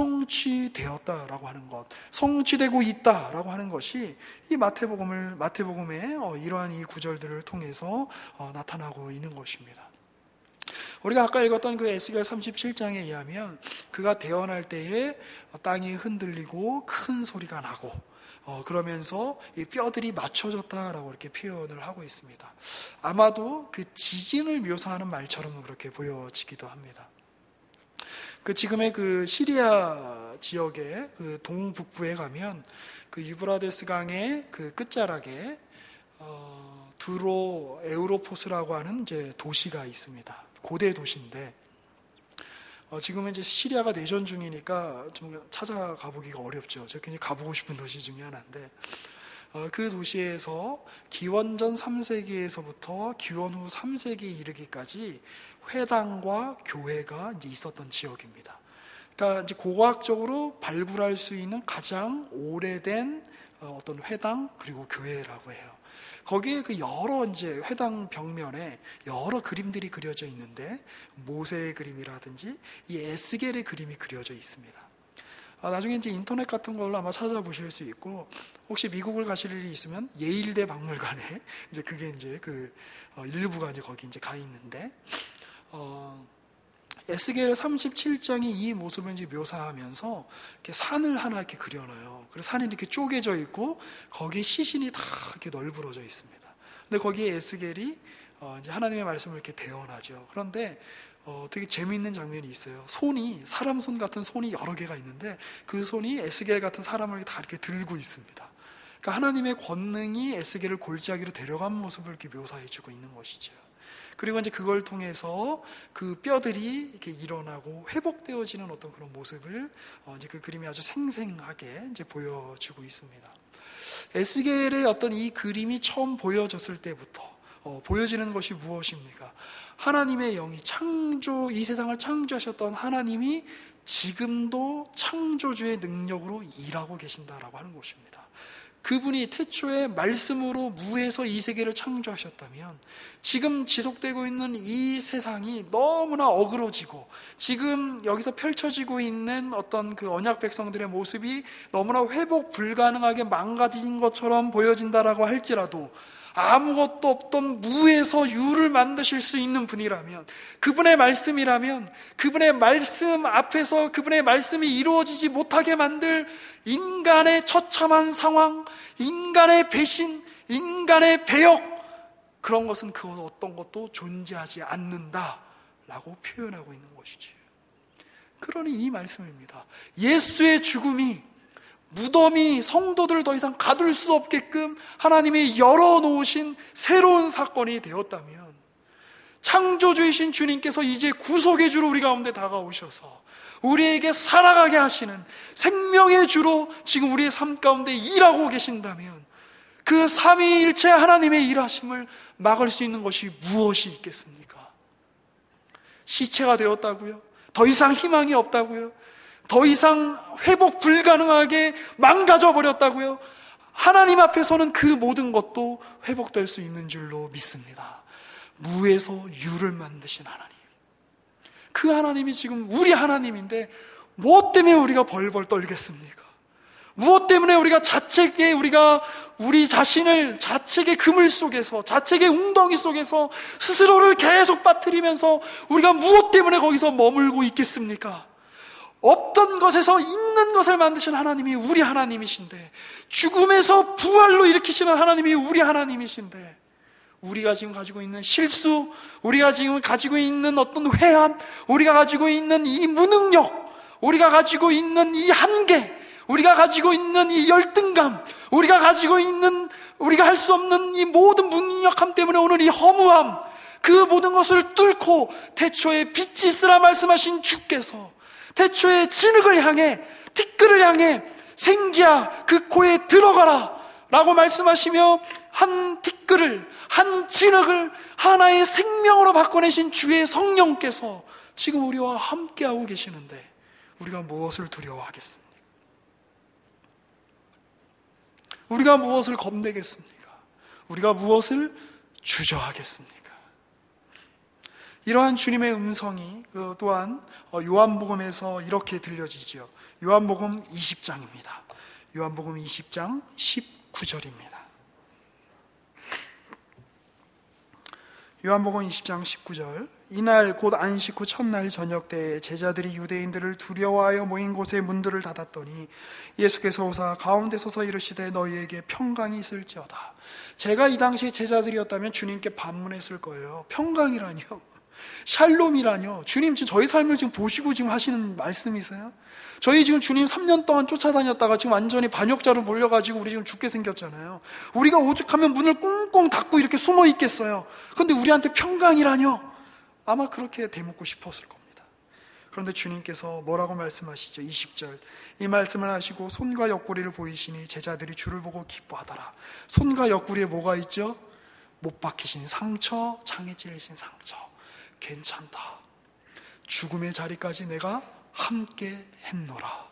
성취되었다라고 하는 것, 성취되고 있다라고 하는 것이 이 마태복음을 마태복음의 이러한 이 구절들을 통해서 나타나고 있는 것입니다. 우리가 아까 읽었던 그 에스겔 삼십칠 장에 의하면 그가 태어날 때에 땅이 흔들리고 큰 소리가 나고 어, 그러면서 이 뼈들이 맞춰졌다라고 이렇게 표현을 하고 있습니다. 아마도 그 지진을 묘사하는 말처럼 그렇게 보여지기도 합니다. 그 지금의 그 시리아 지역의 그 동북부에 가면 그 유브라데스 강의 그 끝자락에 어, 드로 에우로포스라고 하는 이제 도시가 있습니다. 고대 도시인데 어, 지금은 이제 시리아가 내전 중이니까 좀 찾아가 보기가 어렵죠. 제가 굉장히 가보고 싶은 도시 중에 하나인데 그 도시에서 기원전 삼 세기에서부터 기원 후 삼 세기에 이르기까지 회당과 교회가 이제 있었던 지역입니다. 그러니까 이제 고고학적으로 발굴할 수 있는 가장 오래된 어떤 회당 그리고 교회라고 해요. 거기에 그 여러 이제 회당 벽면에 여러 그림들이 그려져 있는데 모세의 그림이라든지 이 에스겔의 그림이 그려져 있습니다. 아, 나중에 이제 인터넷 같은 걸로 아마 찾아보실 수 있고, 혹시 미국을 가실 일이 있으면 예일대 박물관에 이제 그게 이제 그 어, 일부가 이제 거기 이제 가 있는데, 어, 에스겔 삼십칠 장이 이 모습을 이제 묘사하면서 이렇게 산을 하나 이렇게 그려놔요. 그래서 산이 이렇게 쪼개져 있고 거기에 시신이 다 이렇게 널브러져 있습니다. 근데 거기에 에스겔이 어, 이제 하나님의 말씀을 이렇게 대언하죠. 그런데 어, 되게 재미있는 장면이 있어요. 손이, 사람 손 같은 손이 여러 개가 있는데 그 손이 에스겔 같은 사람을 다 이렇게 들고 있습니다. 그러니까 하나님의 권능이 에스겔을 골짜기로 데려간 모습을 이렇게 묘사해주고 있는 것이죠. 그리고 이제 그걸 통해서 그 뼈들이 이렇게 일어나고 회복되어지는 어떤 그런 모습을 어, 이제 그 그림이 아주 생생하게 이제 보여주고 있습니다. 에스겔의 어떤 이 그림이 처음 보여졌을 때부터 어, 보여지는 것이 무엇입니까? 하나님의 영이 창조, 이 세상을 창조하셨던 하나님이 지금도 창조주의 능력으로 일하고 계신다라고 하는 것입니다. 그분이 태초에 말씀으로 무에서 이 세계를 창조하셨다면 지금 지속되고 있는 이 세상이 너무나 어그러지고 지금 여기서 펼쳐지고 있는 어떤 그 언약 백성들의 모습이 너무나 회복 불가능하게 망가진 것처럼 보여진다라고 할지라도 아무것도 없던 무에서 유를 만드실 수 있는 분이라면, 그분의 말씀이라면 그분의 말씀 앞에서 그분의 말씀이 이루어지지 못하게 만들 인간의 처참한 상황, 인간의 배신, 인간의 배역, 그런 것은 그 어떤 것도 존재하지 않는다라고 표현하고 있는 것이지. 그러니 이 말씀입니다. 예수의 죽음이 무덤이 성도들을 더 이상 가둘 수 없게끔 하나님이 열어놓으신 새로운 사건이 되었다면, 창조주이신 주님께서 이제 구속의 주로 우리 가운데 다가오셔서 우리에게 살아가게 하시는 생명의 주로 지금 우리의 삶 가운데 일하고 계신다면, 그 삼위일체 하나님의 일하심을 막을 수 있는 것이 무엇이 있겠습니까? 시체가 되었다고요? 더 이상 희망이 없다고요? 더 이상 회복 불가능하게 망가져 버렸다고요? 하나님 앞에서는 그 모든 것도 회복될 수 있는 줄로 믿습니다. 무에서 유를 만드신 하나님, 그 하나님이 지금 우리 하나님인데 무엇 때문에 우리가 벌벌 떨겠습니까? 무엇 때문에 우리가 자책의 우리가 우리 자신을 자책의 그물 속에서, 자책의 웅덩이 속에서 스스로를 계속 빠뜨리면서 우리가 무엇 때문에 거기서 머물고 있겠습니까? 없던 것에서 있는 것을 만드신 하나님이 우리 하나님이신데, 죽음에서 부활로 일으키시는 하나님이 우리 하나님이신데, 우리가 지금 가지고 있는 실수, 우리가 지금 가지고 있는 어떤 회한, 우리가 가지고 있는 이 무능력, 우리가 가지고 있는 이 한계, 우리가 가지고 있는 이 열등감, 우리가 가지고 있는 우리가 할 수 없는 이 모든 무능력함 때문에 오는 이 허무함, 그 모든 것을 뚫고 태초에 빛이 있으라 말씀하신 주께서 태초에 진흙을 향해, 티끌을 향해 생기야 그 코에 들어가라 라고 말씀하시며 한 티끌을, 한 진흙을 하나의 생명으로 바꿔내신 주의 성령께서 지금 우리와 함께하고 계시는데 우리가 무엇을 두려워하겠습니까? 우리가 무엇을 겁내겠습니까? 우리가 무엇을 주저하겠습니까? 이러한 주님의 음성이 또한 요한복음에서 이렇게 들려지죠. 요한복음 이십 장입니다. 요한복음 이십 장 십구 절입니다. 요한복음 이십 장 십구 절. 이날 곧 안식 후 첫날 저녁 때에 제자들이 유대인들을 두려워하여 모인 곳에 문들을 닫았더니 예수께서 오사 가운데 서서 이르시되 너희에게 평강이 있을지어다. 제가 이 당시 제자들이었다면 주님께 반문했을 거예요. 평강이라뇨, 샬롬이라뇨. 주님 지금 저희 삶을 지금 보시고 지금 하시는 말씀이세요? 저희 지금 주님 삼 년 동안 쫓아다녔다가 지금 완전히 반역자로 몰려가지고 우리 지금 죽게 생겼잖아요. 우리가 오죽하면 문을 꽁꽁 닫고 이렇게 숨어 있겠어요. 근데 우리한테 평강이라뇨? 아마 그렇게 대묻고 싶었을 겁니다. 그런데 주님께서 뭐라고 말씀하시죠? 이십 절, 이 말씀을 하시고 손과 옆구리를 보이시니 제자들이 주를 보고 기뻐하더라. 손과 옆구리에 뭐가 있죠? 못 박히신 상처, 창에 찔리신 상처. 괜찮다. 죽음의 자리까지 내가 함께 했노라.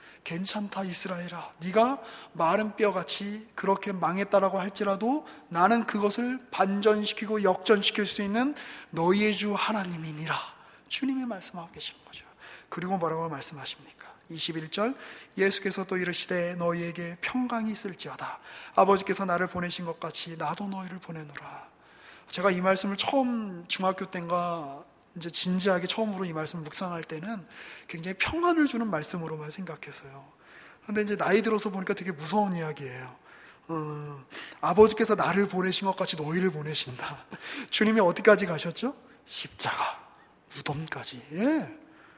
괜찮다 이스라엘아, 네가 마른 뼈같이 그렇게 망했다라고 할지라도 나는 그것을 반전시키고 역전시킬 수 있는 너희의 주 하나님이니라. 주님이 말씀하고 계신 거죠. 그리고 뭐라고 말씀하십니까? 이십일 절, 예수께서 또 이르시되 너희에게 평강이 있을지어다. 아버지께서 나를 보내신 것 같이 나도 너희를 보내노라. 제가 이 말씀을 처음 중학교 때인가 이제 진지하게 처음으로 이 말씀을 묵상할 때는 굉장히 평안을 주는 말씀으로만 생각했어요. 그런데 이제 나이 들어서 보니까 되게 무서운 이야기예요. 어, 아버지께서 나를 보내신 것 같이 너희를 보내신다. 주님이 어디까지 가셨죠? 십자가, 무덤까지. 예.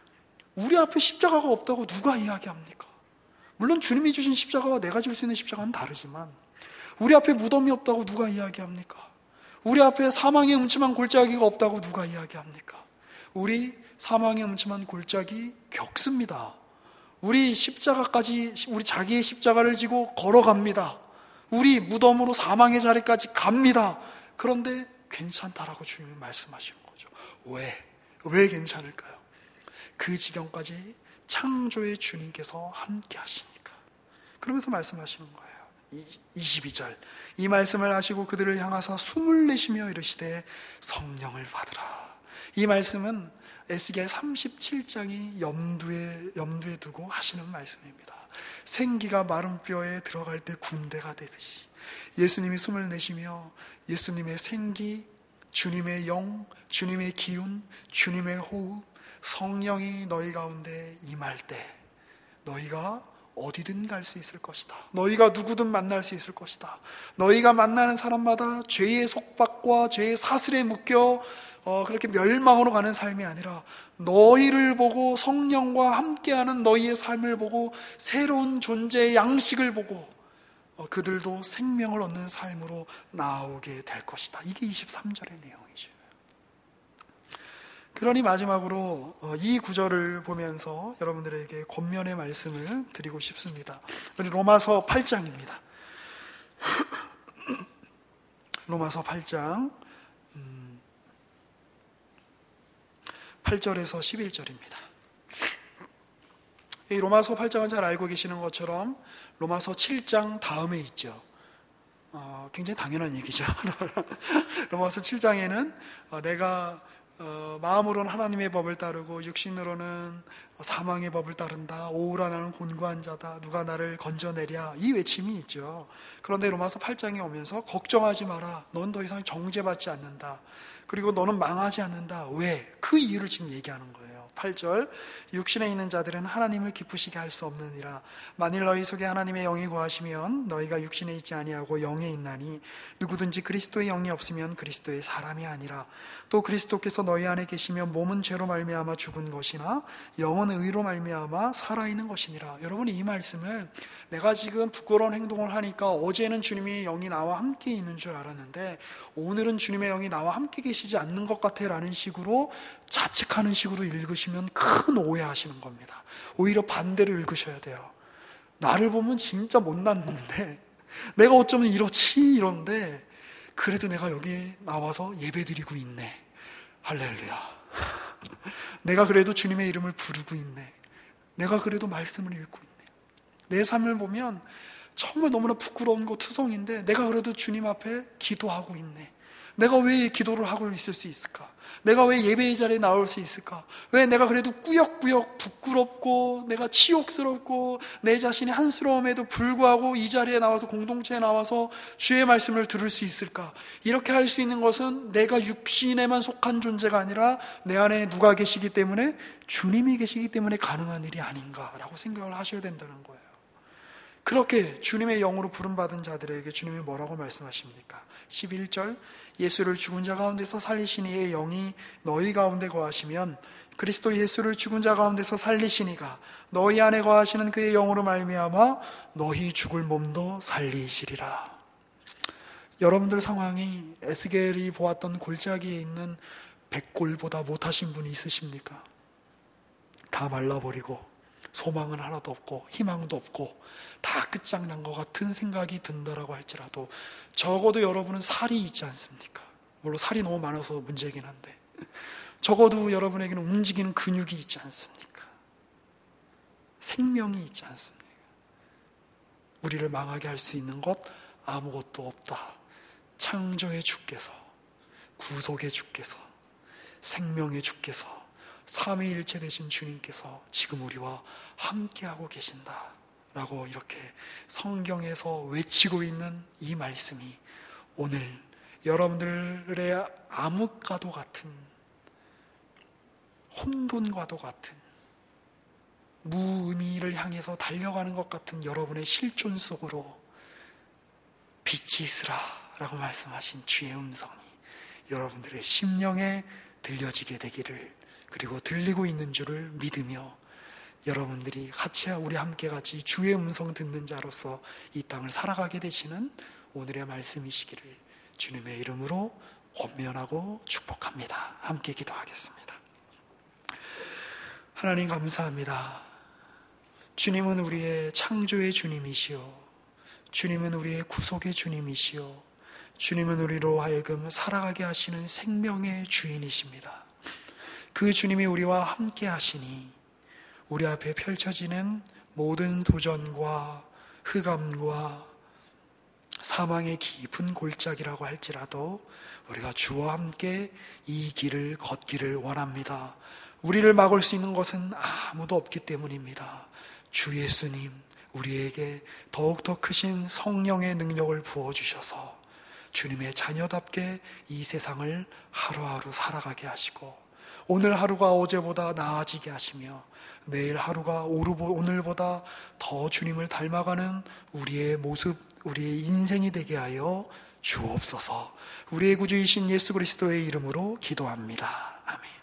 우리 앞에 십자가가 없다고 누가 이야기합니까? 물론 주님이 주신 십자가와 내가 줄 수 있는 십자가는 다르지만 우리 앞에 무덤이 없다고 누가 이야기합니까? 우리 앞에 사망의 음침한 골짜기가 없다고 누가 이야기합니까? 우리 사망의 음침한 골짜기 겪습니다. 우리 십자가까지, 우리 자기의 십자가를 지고 걸어갑니다. 우리 무덤으로 사망의 자리까지 갑니다. 그런데 괜찮다라고 주님이 말씀하시는 거죠. 왜? 왜 괜찮을까요? 그 지경까지 창조의 주님께서 함께 하시니까. 그러면서 말씀하시는 거예요. 이십이 절, 이 말씀을 하시고 그들을 향하사 숨을 내쉬며 이르시되 성령을 받으라. 이 말씀은 에스겔 삼십칠 장이 염두에, 염두에 두고 하시는 말씀입니다. 생기가 마른 뼈에 들어갈 때 군대가 되듯이 예수님이 숨을 내쉬며 예수님의 생기, 주님의 영, 주님의 기운, 주님의 호흡, 성령이 너희 가운데 임할 때 너희가 어디든 갈 수 있을 것이다. 너희가 누구든 만날 수 있을 것이다. 너희가 만나는 사람마다 죄의 속박과 죄의 사슬에 묶여 어, 그렇게 멸망으로 가는 삶이 아니라 너희를 보고 성령과 함께하는 너희의 삶을 보고 새로운 존재의 양식을 보고 어, 그들도 생명을 얻는 삶으로 나오게 될 것이다. 이게 이십삼 절의 내용이죠. 그러니 마지막으로 이 구절을 보면서 여러분들에게 권면의 말씀을 드리고 싶습니다. 우리 로마서 팔 장입니다. 로마서 팔 장 팔 절에서 십일 절입니다. 이 로마서 팔 장은 잘 알고 계시는 것처럼 로마서 칠 장 다음에 있죠. 어, 굉장히 당연한 얘기죠. 로마서 칠 장에는 어, 내가 어, 마음으로는 하나님의 법을 따르고 육신으로는 사망의 법을 따른다. 오우라 나는 곤고한 자다. 누가 나를 건져내랴. 이 외침이 있죠. 그런데 로마서 팔 장에 오면서 걱정하지 마라. 넌 더 이상 정죄받지 않는다. 그리고 너는 망하지 않는다. 왜? 그 이유를 지금 얘기하는 거예요. 팔 절, 육신에 있는 자들은 하나님을 기쁘시게 할 수 없느니라. 만일 너희 속에 하나님의 영이 거하시면 너희가 육신에 있지 아니하고 영에 있나니 누구든지 그리스도의 영이 없으면 그리스도의 사람이 아니라. 또 그리스도께서 너희 안에 계시면 몸은 죄로 말미암아 죽은 것이나 영은 의로 말미암아 살아있는 것이니라. 여러분이 이 말씀을 내가 지금 부끄러운 행동을 하니까 어제는 주님의 영이 나와 함께 있는 줄 알았는데 오늘은 주님의 영이 나와 함께 계시지 않는 것 같아 라는 식으로 자책하는 식으로 읽으시면 큰 오해하시는 겁니다. 오히려 반대로 읽으셔야 돼요. 나를 보면 진짜 못났는데 내가 어쩌면 이렇지 이런데 그래도 내가 여기 나와서 예배드리고 있네. 할렐루야. 내가 그래도 주님의 이름을 부르고 있네. 내가 그래도 말씀을 읽고 있네. 내 삶을 보면 정말 너무나 부끄러운 거 투성인데 내가 그래도 주님 앞에 기도하고 있네. 내가 왜 기도를 하고 있을 수 있을까? 내가 왜 예배의 자리에 나올 수 있을까? 왜 내가 그래도 꾸역꾸역 부끄럽고 내가 치욕스럽고 내 자신의 한스러움에도 불구하고 이 자리에 나와서 공동체에 나와서 주의 말씀을 들을 수 있을까? 이렇게 할 수 있는 것은 내가 육신에만 속한 존재가 아니라 내 안에 누가 계시기 때문에 주님이 계시기 때문에 가능한 일이 아닌가라고 생각을 하셔야 된다는 거예요. 그렇게 주님의 영으로 부름받은 자들에게 주님이 뭐라고 말씀하십니까? 십일 절, 예수를 죽은 자 가운데서 살리신 이의 영이 너희 가운데 거하시면 그리스도 예수를 죽은 자 가운데서 살리시니가 너희 안에 거하시는 그의 영으로 말미암아 너희 죽을 몸도 살리시리라. 여러분들 상황이 에스겔이 보았던 골짜기에 있는 백골보다 못하신 분이 있으십니까? 다 말라버리고 소망은 하나도 없고 희망도 없고 다 끝장난 것 같은 생각이 든다라고 할지라도 적어도 여러분은 살이 있지 않습니까? 물론 살이 너무 많아서 문제이긴 한데 적어도 여러분에게는 움직이는 근육이 있지 않습니까? 생명이 있지 않습니까? 우리를 망하게 할 수 있는 것 아무것도 없다. 창조의 주께서, 구속의 주께서, 생명의 주께서, 삼위일체 되신 주님께서 지금 우리와 함께하고 계신다 라고 이렇게 성경에서 외치고 있는 이 말씀이 오늘 여러분들의 암흑과도 같은, 혼돈과도 같은, 무의미를 향해서 달려가는 것 같은 여러분의 실존 속으로 빛이 있으라 라고 말씀하신 주의 음성이 여러분들의 심령에 들려지게 되기를, 그리고 들리고 있는 줄을 믿으며 여러분들이 같이 우리 함께 같이 주의 음성 듣는 자로서 이 땅을 살아가게 되시는 오늘의 말씀이시기를 주님의 이름으로 권면하고 축복합니다. 함께 기도하겠습니다. 하나님 감사합니다. 주님은 우리의 창조의 주님이시오, 주님은 우리의 구속의 주님이시오, 주님은 우리로 하여금 살아가게 하시는 생명의 주인이십니다. 그 주님이 우리와 함께 하시니 우리 앞에 펼쳐지는 모든 도전과 흑암과 사망의 깊은 골짜기라고 할지라도 우리가 주와 함께 이 길을 걷기를 원합니다. 우리를 막을 수 있는 것은 아무도 없기 때문입니다. 주 예수님, 우리에게 더욱더 크신 성령의 능력을 부어주셔서 주님의 자녀답게 이 세상을 하루하루 살아가게 하시고 오늘 하루가 어제보다 나아지게 하시며 내일 하루가 오늘보다 더 주님을 닮아가는 우리의 모습, 우리의 인생이 되게 하여 주옵소서. 우리의 구주이신 예수 그리스도의 이름으로 기도합니다. 아멘.